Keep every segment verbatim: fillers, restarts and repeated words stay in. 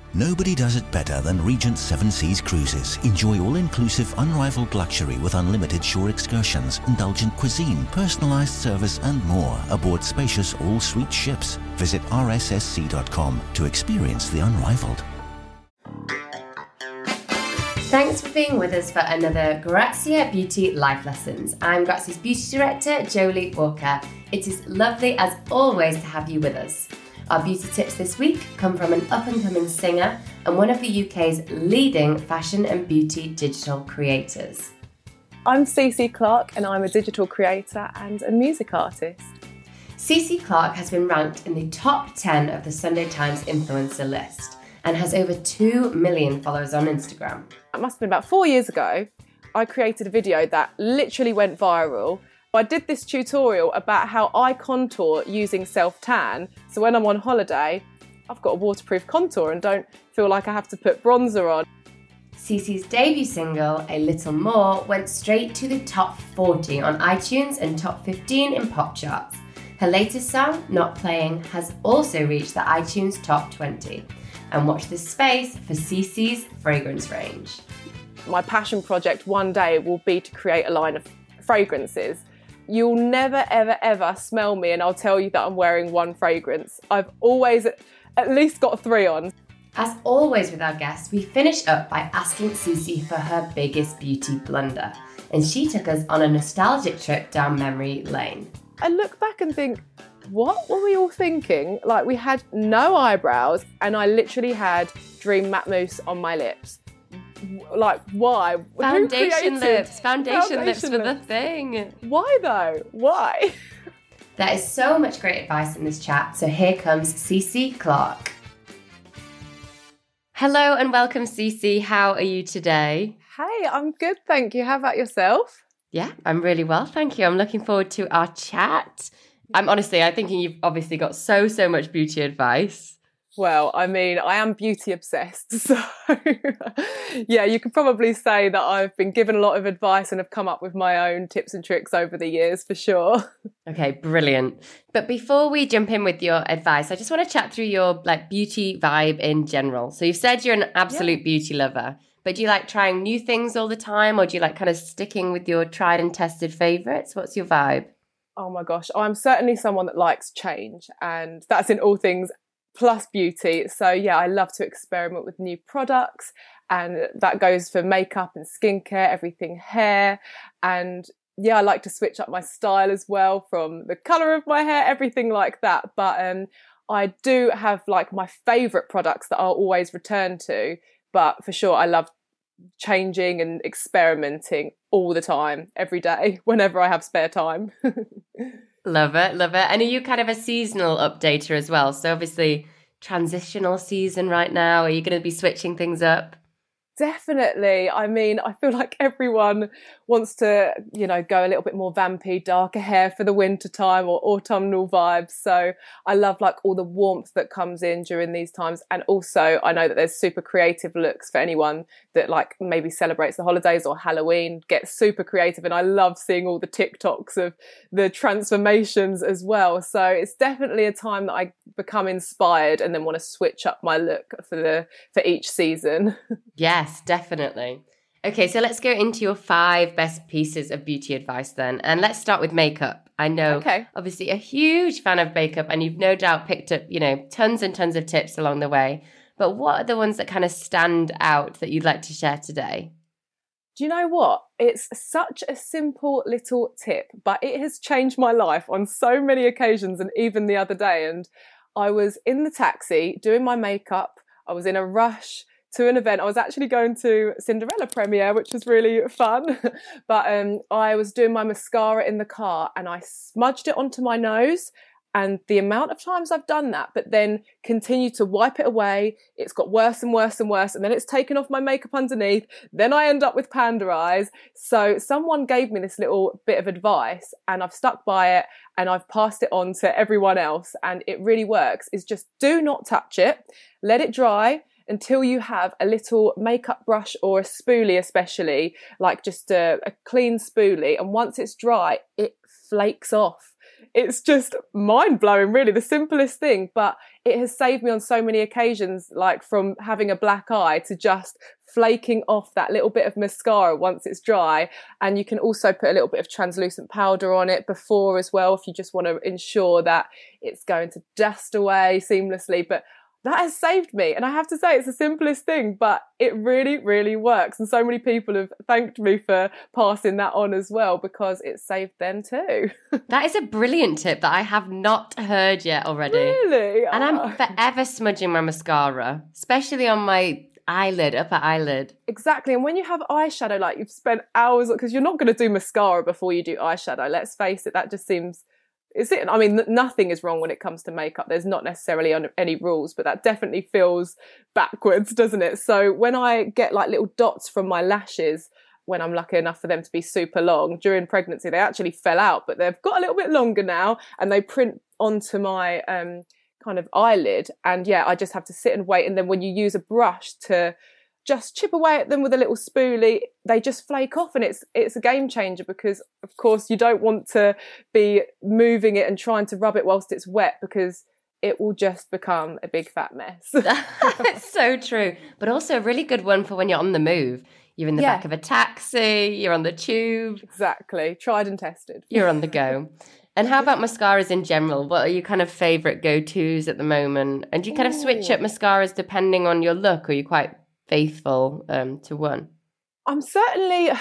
Nobody does it better than Regent Seven Seas Cruises. Enjoy all-inclusive, unrivaled luxury with unlimited shore excursions, indulgent cuisine, personalised service and more aboard spacious all-suite ships. Visit r s s c dot com to experience the unrivaled. Thanks for being with us for another Grazia Beauty Life Lessons. I'm Grazia's Beauty Director, Jolie Walker. It is lovely as always to have you with us. Our beauty tips this week come from an up-and-coming singer and one of the U K's leading fashion and beauty digital creators. I'm Cece Clarke and I'm a digital creator and a music artist. Cece Clarke has been ranked in the top ten of the Sunday Times influencer list and has over two million followers on Instagram. It must have been about four years ago. I created a video that literally went viral. I did this tutorial about how I contour using self-tan, so when I'm on holiday, I've got a waterproof contour and don't feel like I have to put bronzer on. Cece's debut single, A Little More, went straight to the top forty on iTunes and top fifteen in pop charts. Her latest song, Not Playing, has also reached the iTunes top twenty. And watch this space for Cece's fragrance range. My passion project one day will be to create a line of fragrances. You'll never, ever, ever smell me and I'll tell you that I'm wearing one fragrance. I've always at least got three on. As always with our guests, we finish up by asking Cece for her biggest beauty blunder. And she took us on a nostalgic trip down memory lane. I look back and think, what were we all thinking? Like, we had no eyebrows and I literally had Dream Matte Mousse on my lips. Like, why? Foundation lips. Foundation, Foundation lips were the lips. thing. Why though? Why? There is so much great advice in this chat, so here comes Cece Clarke. Hello and welcome, Cece. How are you today? Hey, I'm good, thank you. How about yourself? Yeah, I'm really well, thank you. I'm looking forward to our chat. I'm honestly, I'm thinking you've obviously got so, so much beauty advice. Well, I mean, I am beauty obsessed, so yeah, you could probably say that I've been given a lot of advice and have come up with my own tips and tricks over the years, for sure. Okay, brilliant. But before we jump in with your advice, I just want to chat through your like beauty vibe in general. So you've said you're an absolute yeah. beauty lover, but do you like trying new things all the time, or do you like kind of sticking with your tried and tested favourites? What's your vibe? Oh my gosh, I'm certainly someone that likes change, and that's in all things plus beauty. So yeah, I love to experiment with new products, and that goes for makeup and skincare, everything hair. And yeah, I like to switch up my style as well, from the colour of my hair, everything like that. But um, I do have like my favourite products that I'll always return to. But for sure, I love changing and experimenting all the time, every day, whenever I have spare time. Love it, love it. And are you kind of a seasonal updater as well? So obviously transitional season right now. Are you going to be switching things up? Definitely. I mean, I feel like everyone wants to, you know, go a little bit more vampy, darker hair for the winter time or autumnal vibes. So I love like all the warmth that comes in during these times. And also I know that there's super creative looks for anyone that like maybe celebrates the holidays or Halloween, gets super creative. And I love seeing all the TikToks of the transformations as well. So it's definitely a time that I become inspired and then want to switch up my look for the for each season. Yes, definitely. Okay, so let's go into your five best pieces of beauty advice then. And let's start with makeup. I know, okay. Obviously a huge fan of makeup, and you've no doubt picked up, you know, tons and tons of tips along the way. But what are the ones that kind of stand out that you'd like to share today? Do you know what? It's such a simple little tip, but it has changed my life on so many occasions, and even the other day. And I was in the taxi doing my makeup. I was in a rush to an event. I was actually going to Cinderella premiere, which was really fun. But um, I was doing my mascara in the car and I smudged it onto my nose. And the amount of times I've done that, but then continue to wipe it away, it's got worse and worse and worse. And then it's taken off my makeup underneath. Then I end up with panda eyes. So someone gave me this little bit of advice and I've stuck by it and I've passed it on to everyone else. And it really works, is just do not touch it. Let it dry until you have a little makeup brush or a spoolie, especially like just a, a clean spoolie. And once it's dry, it flakes off. it's just mind-blowing, really, the simplest thing, but it has saved me on so many occasions, like from having a black eye to just flaking off that little bit of mascara once it's dry. And you can also put a little bit of translucent powder on it before as well, if you just want to ensure that it's going to dust away seamlessly. But that has saved me. And I have to say, it's the simplest thing, but it really, really works. And so many people have thanked me for passing that on as well, because it saved them too. That is a brilliant tip that I have not heard yet already. Really? And oh. I'm forever smudging my mascara, especially on my eyelid, upper eyelid. Exactly. And when you have eyeshadow, like you've spent hours, because you're not going to do mascara before you do eyeshadow. Let's face it, that just seems... Is it? I mean, nothing is wrong when it comes to makeup. There's not necessarily any rules, but that definitely feels backwards, doesn't it? So when I get like little dots from my lashes, when I'm lucky enough for them to be super long during pregnancy, they actually fell out, but they've got a little bit longer now, and they print onto my um, kind of eyelid. And yeah, I just have to sit and wait. And then when you use a brush to just chip away at them with a little spoolie, they just flake off, and it's it's a game changer, because of course you don't want to be moving it and trying to rub it whilst it's wet, because it will just become a big fat mess. It's so true. But also a really good one for when you're on the move. You're in the yeah. back of a taxi, you're on the tube. Exactly. Tried and tested. You're on the go. And how about mascaras in general? What are your kind of favourite go-tos at the moment? And do you kind Ooh. of switch up mascaras depending on your look, or are you quite faithful um, to one? I'm certainly,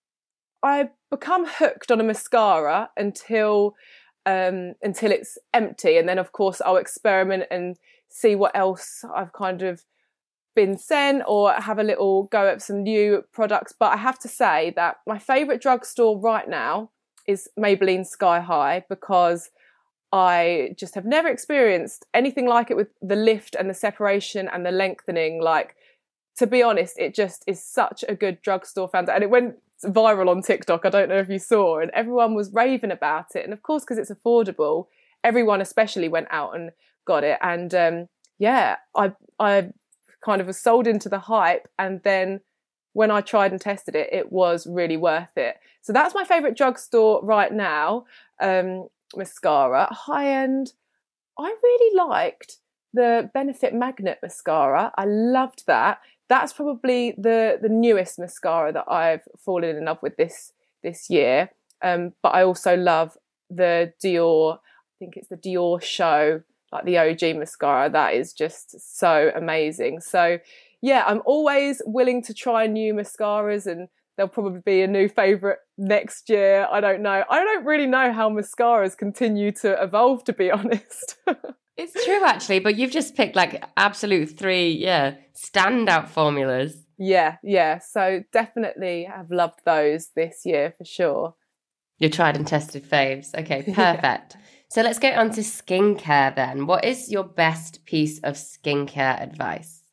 I become hooked on a mascara until um, until it's empty, and then of course I'll experiment and see what else I've kind of been sent, or have a little go at some new products. But I have to say that my favourite drugstore right now is Maybelline Sky High, because I just have never experienced anything like it, with the lift and the separation and the lengthening. Like, to be honest, it just is such a good drugstore found, and it went viral on TikTok. I don't know if you saw, and everyone was raving about it. And of course, because it's affordable, everyone especially went out and got it. And um, yeah, I I kind of was sold into the hype, and then when I tried and tested it, it was really worth it. So that's my favourite drugstore right now. Um, mascara, high end. I really liked the Benefit Magnet mascara. I loved that. That's probably the the newest mascara that I've fallen in love with this this year. Um, but I also love the Dior, I think it's the Dior Show, like the O G mascara. That is just so amazing. So yeah, I'm always willing to try new mascaras, and there'll probably be a new favourite next year. I don't know. I don't really know how mascaras continue to evolve, to be honest. It's true, actually, but you've just picked like absolute three, yeah, standout formulas. Yeah, yeah. So definitely have loved those this year for sure. Your tried and tested faves. Okay, perfect. Yeah. So let's get on to skincare then. What is your best piece of skincare advice?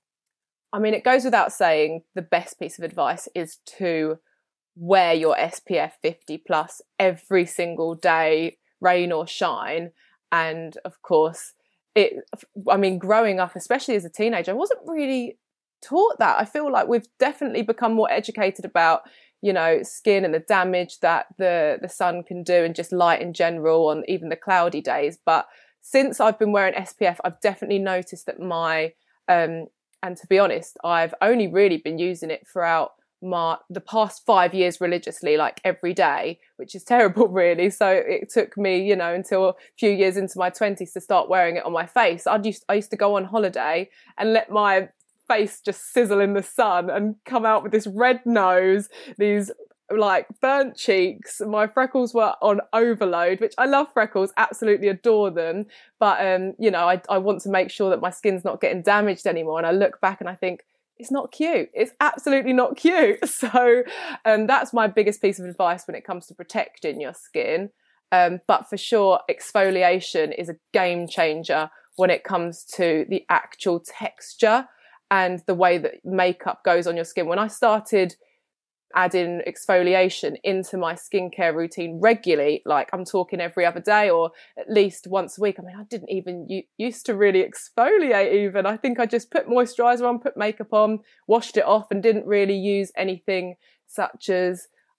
I mean, it goes without saying, the best piece of advice is to wear your S P F fifty plus every single day, rain or shine. And of course, it, I mean, growing up, especially as a teenager, I wasn't really taught that. I feel like we've definitely become more educated about, you know, skin and the damage that the, the sun can do, and just light in general on even the cloudy days. But since I've been wearing S P F, I've definitely noticed that my, um, and to be honest, I've only really been using it throughout my, the past five years religiously, like every day, which is terrible really. So it took me, you know, until a few years into my twenties to start wearing it on my face. I'd used, I used to go on holiday and let my face just sizzle in the sun and come out with this red nose, these like burnt cheeks. My freckles were on overload, which I love freckles, absolutely adore them. But, um, you know, I, I want to make sure that my skin's not getting damaged anymore. And I look back and I think, it's not cute. It's absolutely not cute. So um, that's my biggest piece of advice when it comes to protecting your skin. Um, but for sure, exfoliation is a game changer when it comes to the actual texture and the way that makeup goes on your skin. When I started adding exfoliation into my skincare routine regularly, like I'm talking every other day or at least once a week. I mean, I didn't even u- used to really exfoliate even. I think I just put moisturiser on, put makeup on, washed it off, and didn't really use anything such as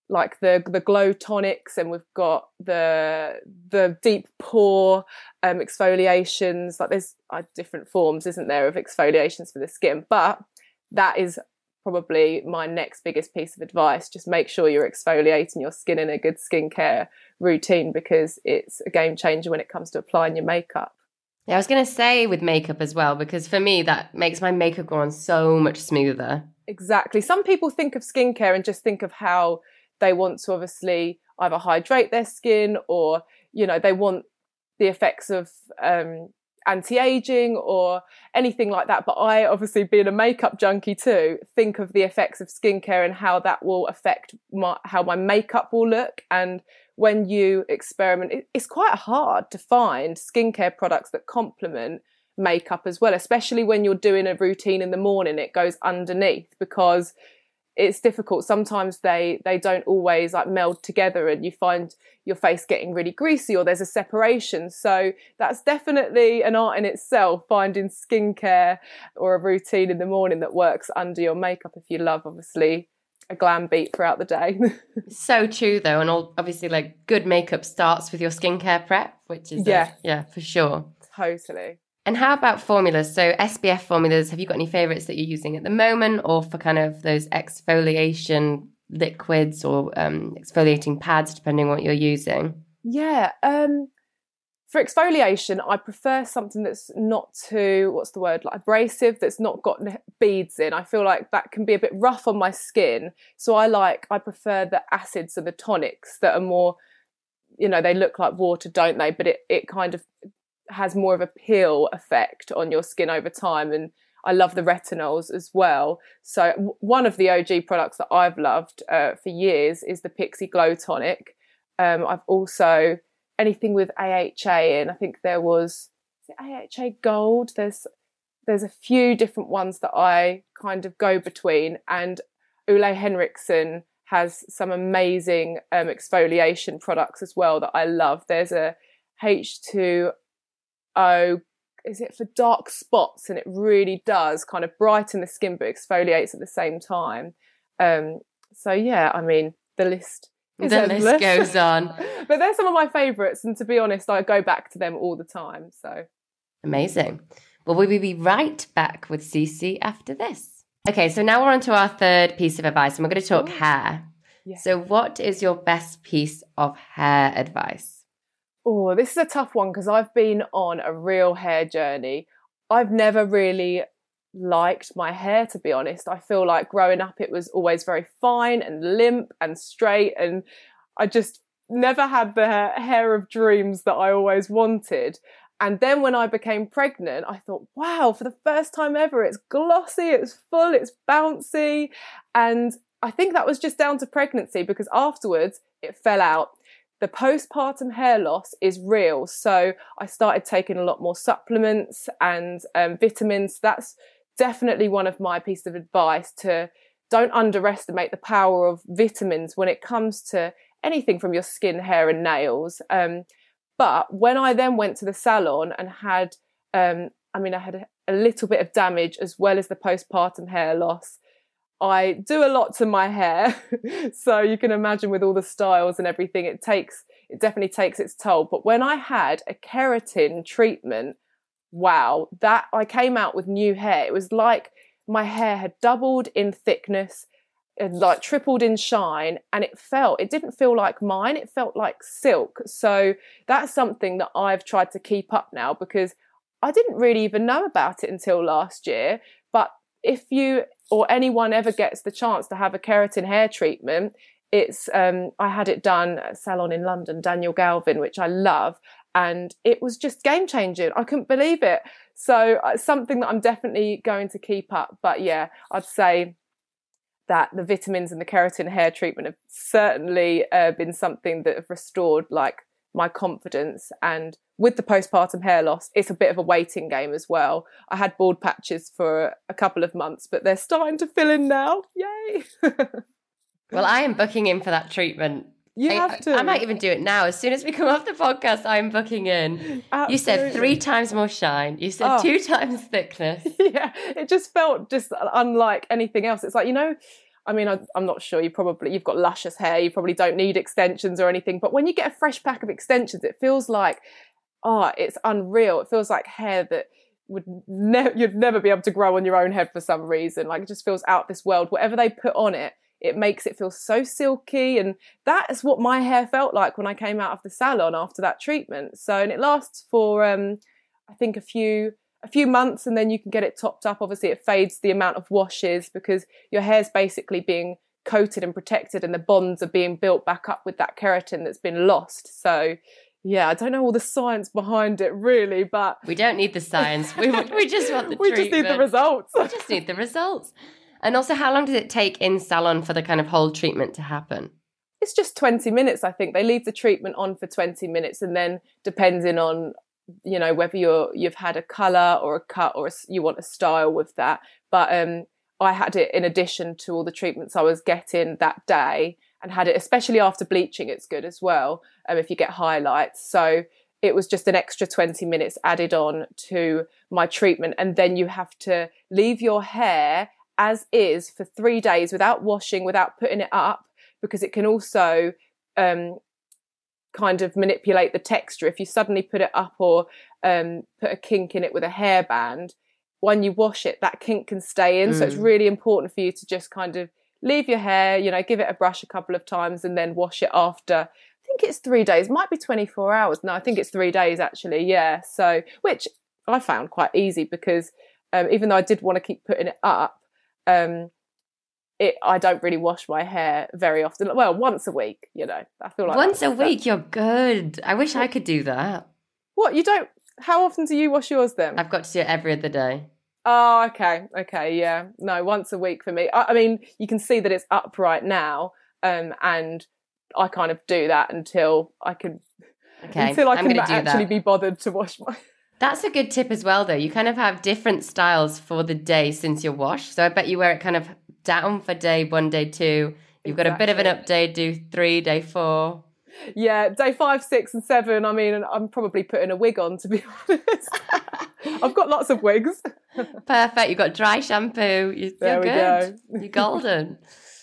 like the the glow tonics, and we've got the the deep pore um, exfoliations. Like there's uh, different forms, isn't there, of exfoliations for the skin? But that is probably my next biggest piece of advice. Just make sure you're exfoliating your skin in a good skincare routine, because it's a game changer when it comes to applying your makeup. Yeah, I was going to say with makeup as well, because for me, that makes my makeup go on so much smoother. Exactly. Some people think of skincare and just think of how they want to obviously either hydrate their skin, or, you know, they want the effects of um, anti-aging or anything like that. But I, obviously being a makeup junkie too, think of the effects of skincare and how that will affect my, how my makeup will look. And when you experiment, it, it's quite hard to find skincare products that complement makeup as well, especially when you're doing a routine in the morning. It goes underneath, because it's difficult. Sometimes they they don't always like meld together, and you find your face getting really greasy, or there's a separation. So that's definitely an art in itself, finding skincare or a routine in the morning that works under your makeup, if you love obviously a glam beat throughout the day. So true though, and all, obviously like good makeup starts with your skincare prep, which is yeah, a, yeah, for sure. Totally. And how about formulas? So S P F formulas, have you got any favourites that you're using at the moment, or for kind of those exfoliation liquids or um, exfoliating pads, depending on what you're using? Yeah. Um, for exfoliation, I prefer something that's not too, what's the word, like abrasive, that's not got beads in. I feel like that can be a bit rough on my skin. So I like, I prefer the acids and the tonics that are more, you know, they look like water, don't they? But it, it kind of has more of a peel effect on your skin over time. And I love the retinols as well. So w- one of the O G products that I've loved uh, for years is the Pixi Glow Tonic. Um, I've also, anything with A H A in, I think there was, is it A H A Gold? There's there's a few different ones that I kind of go between, and Ole Henriksen has some amazing um, exfoliation products as well that I love. There's a H two O, is it for dark spots, and it really does kind of brighten the skin but exfoliates at the same time. Um, so yeah, I mean, the list is the endless. list goes on. But they're some of my favourites, and to be honest, I go back to them all the time. So amazing. Well, we will be right back with Cece after this. Okay, so now we're on to our third piece of advice, and we're going to talk Ooh. hair. Yeah. So what is your best piece of hair advice? Oh, this is a tough one, because I've been on a real hair journey. I've never really liked my hair, to be honest. I feel like growing up it was always very fine and limp and straight, and I just never had the hair of dreams that I always wanted. And then when I became pregnant, I thought, wow, for the first time ever, it's glossy, it's full, it's bouncy. And I think that was just down to pregnancy, because afterwards it fell out. The postpartum hair loss is real. So I started taking a lot more supplements and um, vitamins. That's definitely one of my pieces of advice, to don't underestimate the power of vitamins when it comes to anything from your skin, hair and nails. Um, but when I then went to the salon and had, um, I mean, I had a, a little bit of damage as well as the postpartum hair loss. I do a lot to my hair, so you can imagine with all the styles and everything, it takes, it definitely takes its toll. But when I had a keratin treatment, wow, that I came out with new hair. It was like my hair had doubled in thickness, it like tripled in shine, and it felt, it didn't feel like mine, it felt like silk. So that's something that I've tried to keep up now, because I didn't really even know about it until last year. But if you or anyone ever gets the chance to have a keratin hair treatment, it's um, I had it done at a salon in London, Daniel Galvin, which I love, and it was just game changing. I couldn't believe it. So uh, something that I'm definitely going to keep up. But yeah, I'd say that the vitamins and the keratin hair treatment have certainly uh, been something that have restored like my confidence. And with the postpartum hair loss, it's a bit of a waiting game as well. I had bald patches for a couple of months, but they're starting to fill in now. Yay! Well, I am booking in for that treatment. You I, have to. I might even do it now. As soon as we come off the podcast, I'm booking in. Absolutely. You said three times more shine. You said oh. two times thickness. Yeah, it just felt just unlike anything else. It's like, you know, I mean, I, I'm not sure. You probably, you've got luscious hair. You probably don't need extensions or anything. But when you get a fresh pack of extensions, it feels like, oh, it's unreal. It feels like hair that would never, you'd never be able to grow on your own head for some reason. Like, it just feels out of this world. Whatever they put on it, it makes it feel so silky. And that is what my hair felt like when I came out of the salon after that treatment. So, and it lasts for, um, I think a few, a few months, and then you can get it topped up. Obviously it fades the amount of washes because your hair's basically being coated and protected, and the bonds are being built back up with that keratin that's been lost. So yeah, I don't know all the science behind it really, but we don't need the science. We we just want the we treatment. just need the results. We just need the results. And also, how long does it take in salon for the kind of whole treatment to happen? It's just twenty minutes, I think. They leave the treatment on for twenty minutes, and then depending on, you know, whether you're you've had a colour or a cut or a, you want a style with that. But um, I had it in addition to all the treatments I was getting that day, and had it especially after bleaching. It's good as well um, if you get highlights. So it was just an extra twenty minutes added on to my treatment, and then you have to leave your hair as is for three days without washing, without putting it up, because it can also um, kind of manipulate the texture. If you suddenly put it up or um, put a kink in it with a hairband, when you wash it, that kink can stay in. Mm. So it's really important for you to just kind of leave your hair, you know, give it a brush a couple of times and then wash it after. I think it's three days, might be twenty-four hours. No, I think it's three days actually. Yeah. So, which I found quite easy because um, even though I did want to keep putting it up, um, it, I don't really wash my hair very often. Well, once a week, you know. I feel like once a week, you're good. I wish I could do that. What, you don't? How often do you wash yours then? I've got to do it every other day. Oh, okay, okay, yeah. No, once a week for me. I, I mean, you can see that it's up right now, um, and I kind of do that until I can, okay, until I I'm can actually that. be bothered to wash my. That's a good tip as well, though. You kind of have different styles for the day since your wash. So I bet you wear it kind of down for day one, day two. You've exactly. got a bit of an up day, do three, day four. Yeah, day five, six, and seven. I mean, I'm probably putting a wig on, to be honest. I've got lots of wigs. Perfect. You've got dry shampoo. You're, there you're we good. Go. You're golden.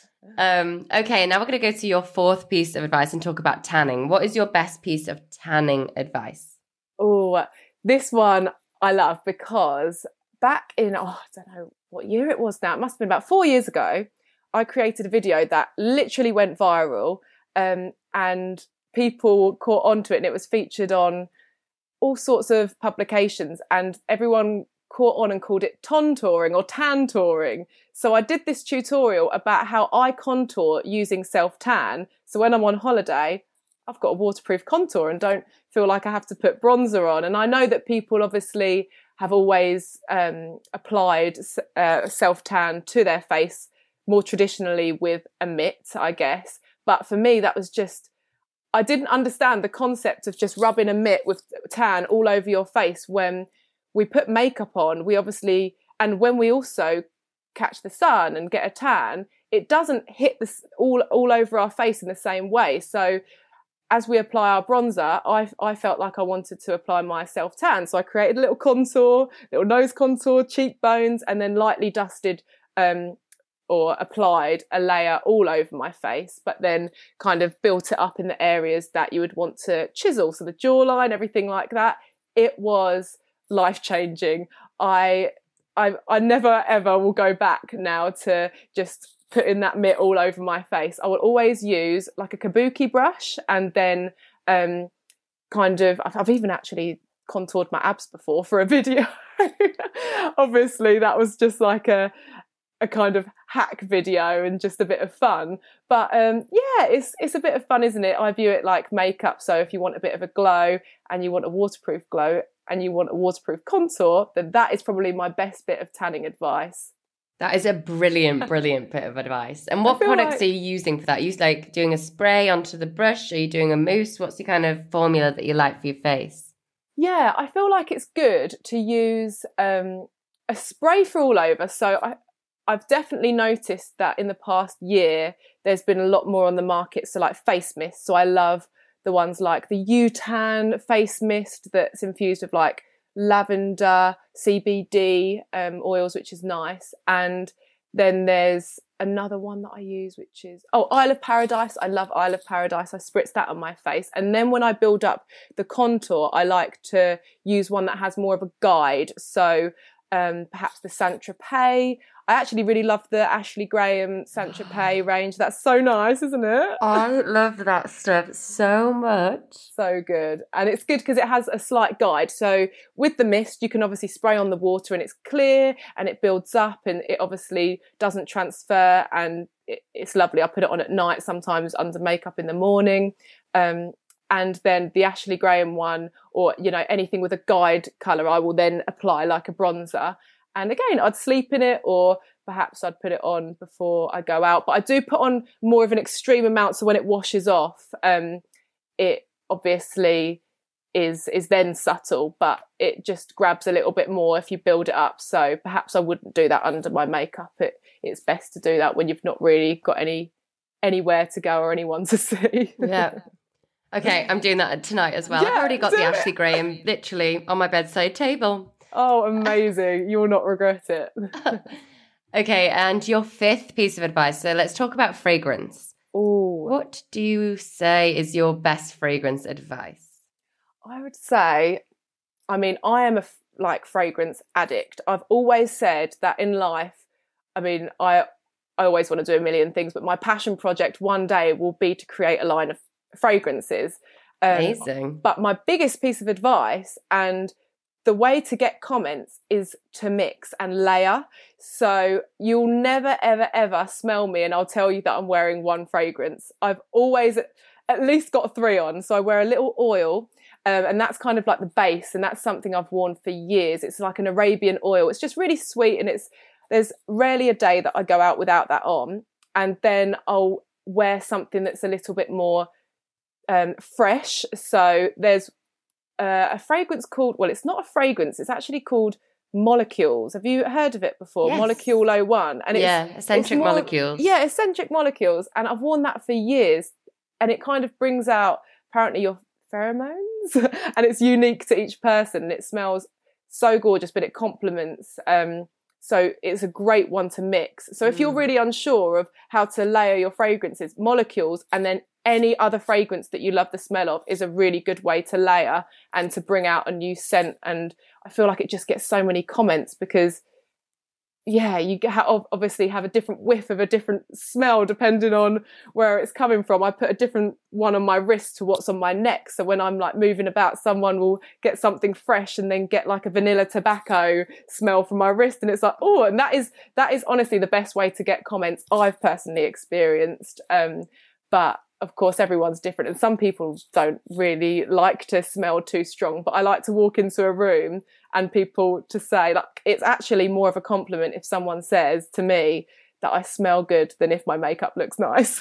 Um, okay, now we're going to go to your fourth piece of advice and talk about tanning. What is your best piece of tanning advice? Oh, this one I love because back in, oh, I don't know what year it was now. It must have been about four years ago. I created a video that literally went viral. Um, and people caught onto it, and it was featured on all sorts of publications, and everyone caught on and called it contouring or tantouring. So I did this tutorial about how I contour using self-tan. So when I'm on holiday, I've got a waterproof contour and don't feel like I have to put bronzer on. And I know that people obviously have always um, applied uh, self-tan to their face more traditionally with a mitt, I guess. But for me, that was just, I didn't understand the concept of just rubbing a mitt with tan all over your face. When we put makeup on, we obviously, and when we also catch the sun and get a tan, it doesn't hit this all, all over our face in the same way. So as we apply our bronzer, I, I felt like I wanted to apply my self-tan. So I created a little contour, little nose contour, cheekbones, and then lightly dusted um or applied a layer all over my face, but then kind of built it up in the areas that you would want to chisel. So the jawline, everything like that. It was life-changing. I, I, I never ever will go back now to just putting that mitt all over my face. I will always use like a kabuki brush, and then um, kind of, I've even actually contoured my abs before for a video. Obviously that was just like a, a kind of hack video and just a bit of fun. But um, yeah, it's it's a bit of fun, isn't it? I view it like makeup. So if you want a bit of a glow and you want a waterproof glow and you want a waterproof contour, then that is probably my best bit of tanning advice. That is a brilliant, brilliant bit of advice. And what products like... are you using for that? Are you like doing a spray onto the brush? Are you doing a mousse? What's the kind of formula that you like for your face? Yeah, I feel like it's good to use um, a spray for all over. So I I've definitely noticed that in the past year, there's been a lot more on the market. So like face mist. So I love the ones like the U-Tan face mist that's infused with like lavender, C B D um, oils, which is nice. And then there's another one that I use, which is, oh, Isle of Paradise. I love Isle of Paradise. I spritz that on my face. And then when I build up the contour, I like to use one that has more of a guide. So um, perhaps the Saint-Tropez. I actually really love the Ashley Graham Saint-Tropez range. That's so nice, isn't it? I love that stuff so much. So good. And it's good because it has a slight guide. So with the mist, you can obviously spray on the water and it's clear and it builds up and it obviously doesn't transfer, and it, it's lovely. I put it on at night, sometimes under makeup in the morning. Um, and then the Ashley Graham one, or, you know, anything with a guide colour, I will then apply like a bronzer. And again, I'd sleep in it, or perhaps I'd put it on before I go out. But I do put on more of an extreme amount, so when it washes off, um, it obviously is is then subtle, but it just grabs a little bit more if you build it up. So perhaps I wouldn't do that under my makeup. It it's best to do that when you've not really got any anywhere to go or anyone to see. Yeah. Okay, I'm doing that tonight as well. Yeah, I've already got do the it. Ashley Graham literally on my bedside table. Oh, amazing. You will not regret it. Okay, and your fifth piece of advice. So let's talk about fragrance. Oh, What do you say is your best fragrance advice? I would say, I mean, I am a f- like fragrance addict. I've always said that in life, I mean, I I always want to do a million things, but my passion project one day will be to create a line of fragrances. Um, Amazing. But my biggest piece of advice, and the way to get comments, is to mix and layer. So you'll never, ever, ever smell me and I'll tell you that I'm wearing one fragrance. I've always at least got three on. So I wear a little oil, um, and that's kind of like the base, and that's something I've worn for years. It's like an Arabian oil. It's just really sweet, and it's there's rarely a day that I go out without that on. And then I'll wear something that's a little bit more um, fresh. So there's uh, a fragrance called, well, it's not a fragrance. It's actually called Molecules. Have you heard of it before? Yes. Molecule oh one. And it's, yeah, eccentric it's more, molecules. Yeah, eccentric molecules. And I've worn that for years. And it kind of brings out apparently your pheromones. And it's unique to each person. And it smells so gorgeous, but it complements. Um, so it's a great one to mix. So if mm. you're really unsure of how to layer your fragrances, Molecules and then any other fragrance that you love the smell of is a really good way to layer and to bring out a new scent. And I feel like it just gets so many comments because, yeah, you obviously have a different whiff of a different smell depending on where it's coming from. I put a different one on my wrist to what's on my neck. So when I'm like moving about, someone will get something fresh and then get like a vanilla tobacco smell from my wrist. And it's like, oh, and that is, that is honestly the best way to get comments I've personally experienced. Um, but of course, everyone's different, and some people don't really like to smell too strong, but I like to walk into a room and people to say, like, it's actually more of a compliment if someone says to me that I smell good than if my makeup looks nice.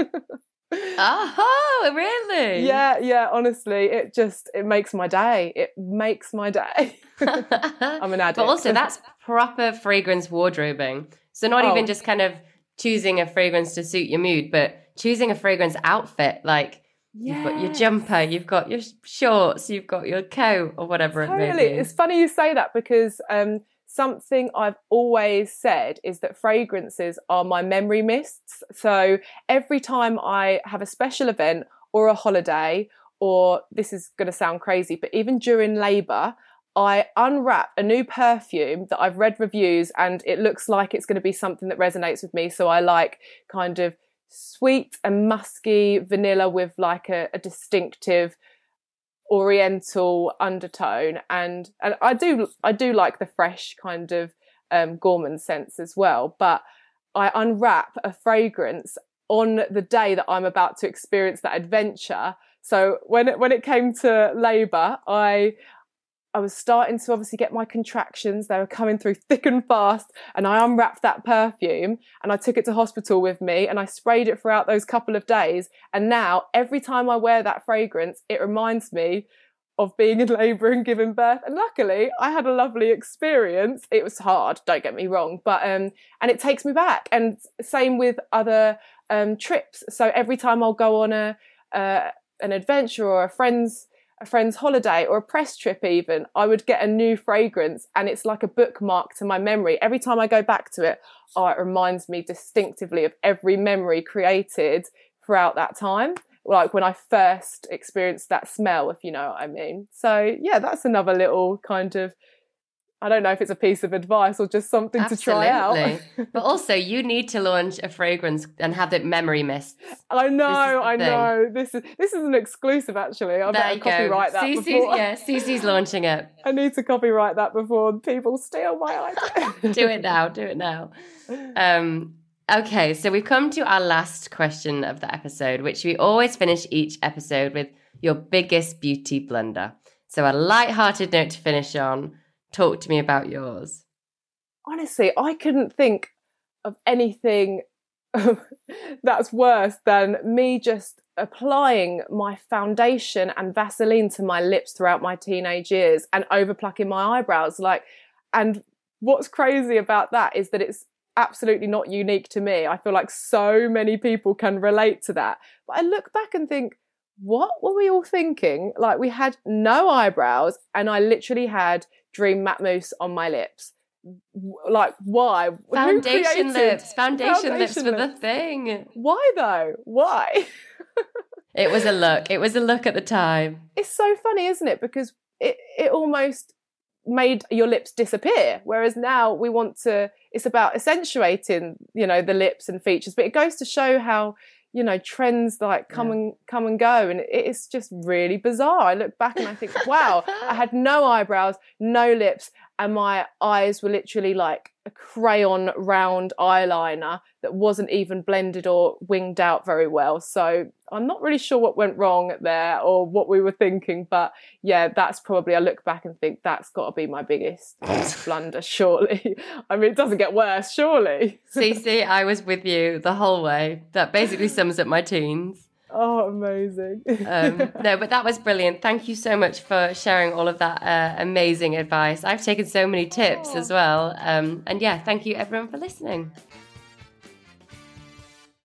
Oh, really? Yeah, yeah, honestly, it just, it makes my day. It makes my day. I'm an addict. But also, that's proper fragrance wardrobing. So not Oh. even just kind of choosing a fragrance to suit your mood, but choosing a fragrance outfit. Like, you've got your Yes. jumper, you've got your shorts, you've got your coat, or whatever it may Totally. be. It's funny you say that because um, something I've always said is that fragrances are my memory mists. So every time I have a special event or a holiday, or this is going to sound crazy, but even during labour, I unwrap a new perfume that I've read reviews and it looks like it's going to be something that resonates with me. So I like kind of sweet and musky vanilla with like a, a distinctive oriental undertone, and and I do I do like the fresh kind of um, gourmand scents as well. But I unwrap a fragrance on the day that I'm about to experience that adventure. So when it, when it came to labour, I. I was starting to obviously get my contractions. They were coming through thick and fast, and I unwrapped that perfume and I took it to hospital with me and I sprayed it throughout those couple of days. And now every time I wear that fragrance, it reminds me of being in labour and giving birth. And luckily I had a lovely experience. It was hard, don't get me wrong, but um, and it takes me back. And same with other um, trips. So every time I'll go on a uh, an adventure or a friend's a friend's holiday or a press trip even, I would get a new fragrance and it's like a bookmark to my memory. Every time I go back to it, oh, it reminds me distinctively of every memory created throughout that time. Like when I first experienced that smell, if you know what I mean. So yeah, that's another little kind of, I don't know if it's a piece of advice or just something Absolutely. to try out. But also you need to launch a fragrance and have the memory mists. I know, I thing. know. This is this is an exclusive actually. I better copyright that Cece's, before. Yeah, Cece's launching it. I need to copyright that before people steal my idea. Do it now, do it now. Um, okay, so we've come to our last question of the episode, which we always finish each episode with your biggest beauty blunder. So a light-hearted note to finish on. Talk to me about yours. Honestly, I couldn't think of anything that's worse than me just applying my foundation and Vaseline to my lips throughout my teenage years and over plucking my eyebrows. Like, and what's crazy about that is that it's absolutely not unique to me. I feel like so many people can relate to that. But I look back and think, what were we all thinking? Like, we had no eyebrows and I literally had Dream Matte Mousse on my lips. Like, why? Foundation lips. Foundation, Foundation lips were the thing. Why though? Why? It was a look. It was a look at the time. It's so funny, isn't it? Because it, it almost made your lips disappear. Whereas now we want to, it's about accentuating, you know, the lips and features. But it goes to show how, you know, trends like come yeah. and come and go, and it's just really bizarre. I look back and I think, wow, I had no eyebrows, no lips, and my eyes were literally like a crayon round eyeliner that wasn't even blended or winged out very well. So I'm not really sure what went wrong there or what we were thinking, but yeah, that's probably, I look back and think that's got to be my biggest blunder, surely. I mean, it doesn't get worse, surely. Cece, I was with you the whole way. That basically sums up my teens. Oh, amazing. um, no, but that was brilliant. Thank you so much for sharing all of that uh, amazing advice. I've taken so many tips oh. as well. Um, and yeah, thank you everyone for listening.